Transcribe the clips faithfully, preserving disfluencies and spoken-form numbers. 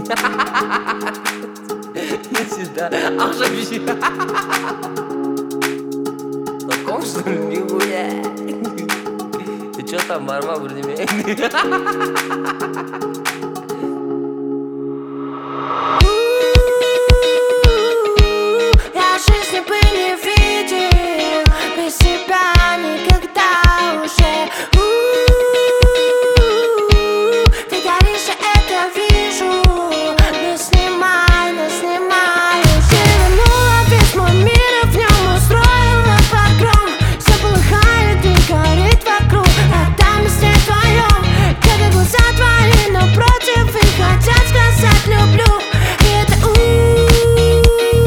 Иди сюда. Ах, вообще. Таком, что ли? Нихуя. Ты чё там, Марма, вроде Я жизни бы не видел без тебя никогда уже. Ты горишь, я это вижу. Не снимай, не снимай. Перевернула весь мой мир, и в нем устроила погром. Все полыхает и горит вокруг. Это месте твоем, когда глаза твои напротив и хотят сказать люблю. И это у-у-у.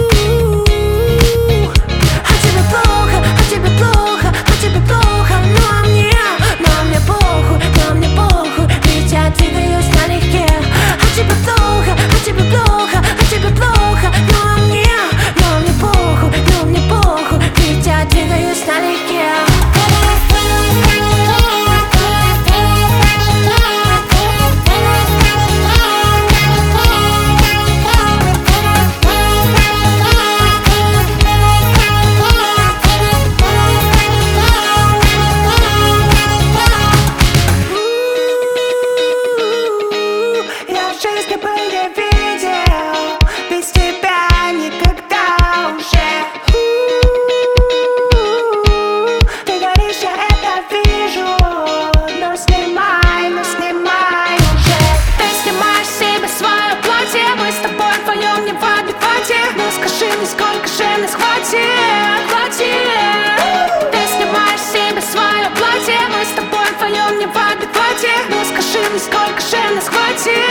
А тебе плохо, а тебе плохо, а тебе плохо. Ну а мне, ну а мне похуй, ну а мне похуй. Ведь я двигаюсь налегке. А тебе плохо, а тебе плохо, а тебе плохо. Ну а мне, ну а мне похуй, ну а мне похуй. Ведь я двигаюсь налегке. Я в жизни бы не видел без тебя никогда уже. Ты горишь, я это вижу. Но снимай, но снимай уже. Ты снимаешь с себя свое платье. Мы с тобой вдвоем не в адеквате. Ну скажи мне, сколько же нас хватит, хватит. Ты снимаешь с себя свое платье. Мы с тобой вдвоем не в адеквате. Ну скажи мне, сколько же нас хватит.